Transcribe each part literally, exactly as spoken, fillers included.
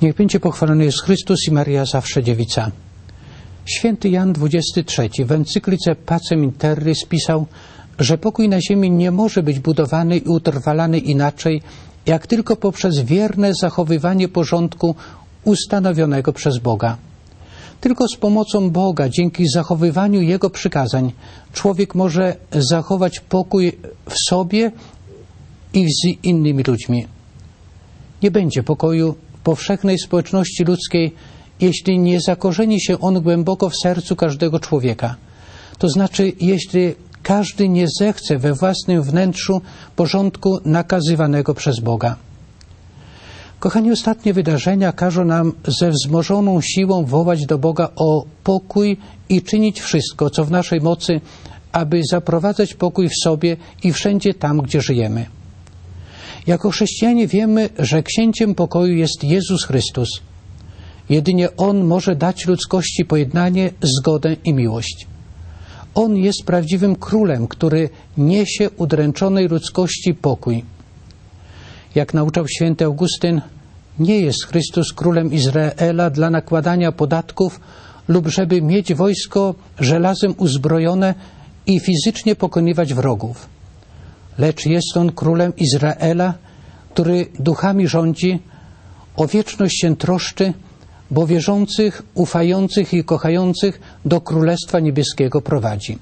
Niech będzie pochwalony jest Chrystus i Maria zawsze dziewica. Święty Jan dwudziesty trzeci w encyklice Pacem in Terris pisał, że pokój na ziemi nie może być budowany i utrwalany inaczej, jak tylko poprzez wierne zachowywanie porządku ustanowionego przez Boga. Tylko z pomocą Boga, dzięki zachowywaniu Jego przykazań, człowiek może zachować pokój w sobie i z innymi ludźmi. Nie będzie pokoju w powszechnej społeczności ludzkiej, jeśli nie zakorzeni się on głęboko w sercu każdego człowieka. To znaczy, jeśli każdy nie zechce we własnym wnętrzu porządku nakazywanego przez Boga. Kochani, ostatnie wydarzenia każą nam ze wzmożoną siłą wołać do Boga o pokój i czynić wszystko, co w naszej mocy, aby zaprowadzać pokój w sobie i wszędzie tam, gdzie żyjemy. Jako chrześcijanie wiemy, że księciem pokoju jest Jezus Chrystus. Jedynie On może dać ludzkości pojednanie, zgodę i miłość. On jest prawdziwym królem, który niesie udręczonej ludzkości pokój. Jak nauczał święty Augustyn, nie jest Chrystus królem Izraela dla nakładania podatków lub żeby mieć wojsko żelazem uzbrojone i fizycznie pokonywać wrogów. Lecz jest On królem Izraela, który duchami rządzi, o wieczność się troszczy, bo wierzących, ufających i kochających do Królestwa Niebieskiego prowadzi.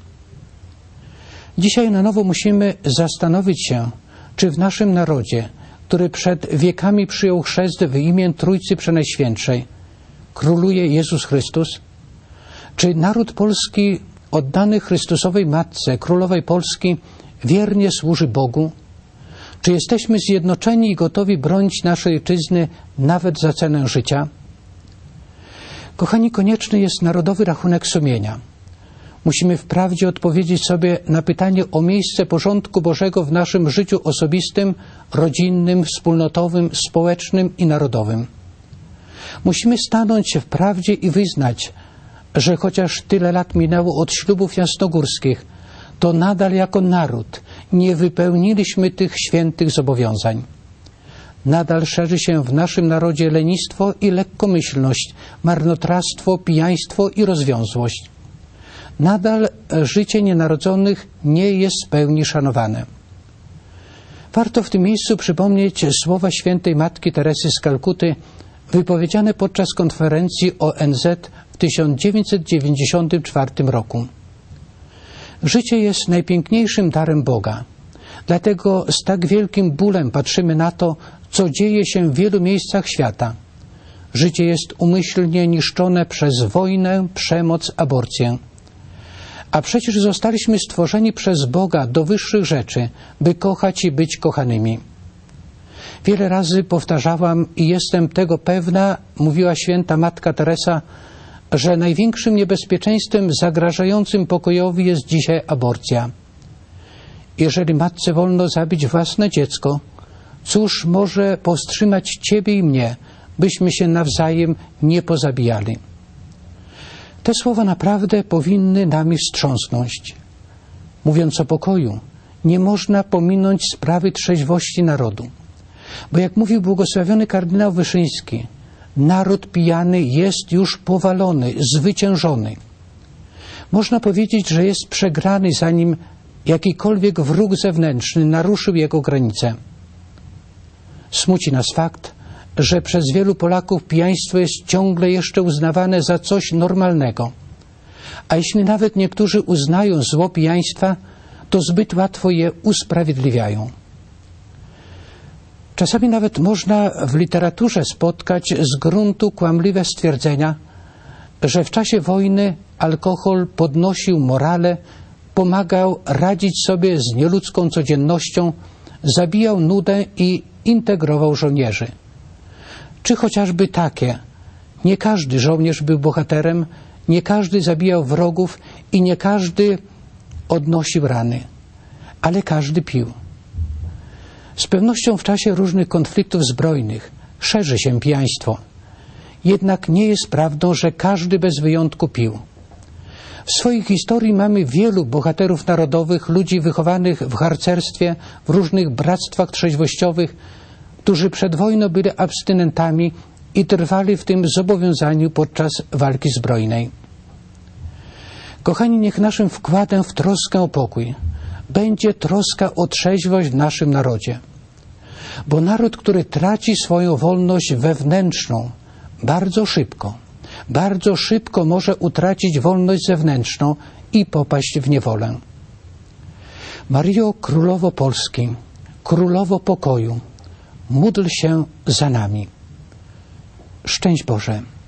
Dzisiaj na nowo musimy zastanowić się, czy w naszym narodzie, który przed wiekami przyjął chrzest w imię Trójcy Przenajświętszej, króluje Jezus Chrystus? Czy naród polski oddany Chrystusowej Matce, Królowej Polski, wiernie służy Bogu? Czy jesteśmy zjednoczeni i gotowi bronić naszej ojczyzny nawet za cenę życia? Kochani, konieczny jest narodowy rachunek sumienia. Musimy wprawdzie odpowiedzieć sobie na pytanie o miejsce porządku Bożego w naszym życiu osobistym, rodzinnym, wspólnotowym, społecznym i narodowym. Musimy stanąć w prawdzie i wyznać, że chociaż tyle lat minęło od ślubów jasnogórskich, to nadal jako naród nie wypełniliśmy tych świętych zobowiązań. Nadal szerzy się w naszym narodzie lenistwo i lekkomyślność, marnotrawstwo, pijaństwo i rozwiązłość. Nadal życie nienarodzonych nie jest w pełni szanowane. Warto w tym miejscu przypomnieć słowa świętej Matki Teresy z Kalkuty wypowiedziane podczas konferencji O N Z w tysiąc dziewięćset dziewięćdziesiątym czwartym roku. Życie jest najpiękniejszym darem Boga. Dlatego z tak wielkim bólem patrzymy na to, co dzieje się w wielu miejscach świata. Życie jest umyślnie niszczone przez wojnę, przemoc, aborcję. A przecież zostaliśmy stworzeni przez Boga do wyższych rzeczy, by kochać i być kochanymi. Wiele razy powtarzałam i jestem tego pewna, mówiła święta Matka Teresa, że największym niebezpieczeństwem zagrażającym pokojowi jest dzisiaj aborcja. Jeżeli matce wolno zabić własne dziecko, cóż może powstrzymać Ciebie i mnie, byśmy się nawzajem nie pozabijali? Te słowa naprawdę powinny nami wstrząsnąć. Mówiąc o pokoju, nie można pominąć sprawy trzeźwości narodu. Bo jak mówił błogosławiony kardynał Wyszyński, naród pijany jest już powalony, zwyciężony. Można powiedzieć, że jest przegrany, zanim jakikolwiek wróg zewnętrzny naruszył jego granice. Smuci nas fakt, że przez wielu Polaków pijaństwo jest ciągle jeszcze uznawane za coś normalnego. A jeśli nawet niektórzy uznają zło pijaństwa, to zbyt łatwo je usprawiedliwiają. Czasami nawet można w literaturze spotkać z gruntu kłamliwe stwierdzenia, że w czasie wojny alkohol podnosił morale, pomagał radzić sobie z nieludzką codziennością, zabijał nudę i integrował żołnierzy. Czy chociażby takie: nie każdy żołnierz był bohaterem, nie każdy zabijał wrogów i nie każdy odnosił rany, ale każdy pił. Z pewnością w czasie różnych konfliktów zbrojnych szerzy się pijaństwo. Jednak nie jest prawdą, że każdy bez wyjątku pił. W swojej historii mamy wielu bohaterów narodowych, ludzi wychowanych w harcerstwie, w różnych bractwach trzeźwościowych, którzy przed wojną byli abstynentami i trwali w tym zobowiązaniu podczas walki zbrojnej. Kochani, niech naszym wkładem w troskę o pokój będzie troska o trzeźwość w naszym narodzie. Bo naród, który traci swoją wolność wewnętrzną, bardzo szybko, bardzo szybko może utracić wolność zewnętrzną i popaść w niewolę. Maryjo, Królowo Polski, Królowo Pokoju, módl się za nami. Szczęść Boże.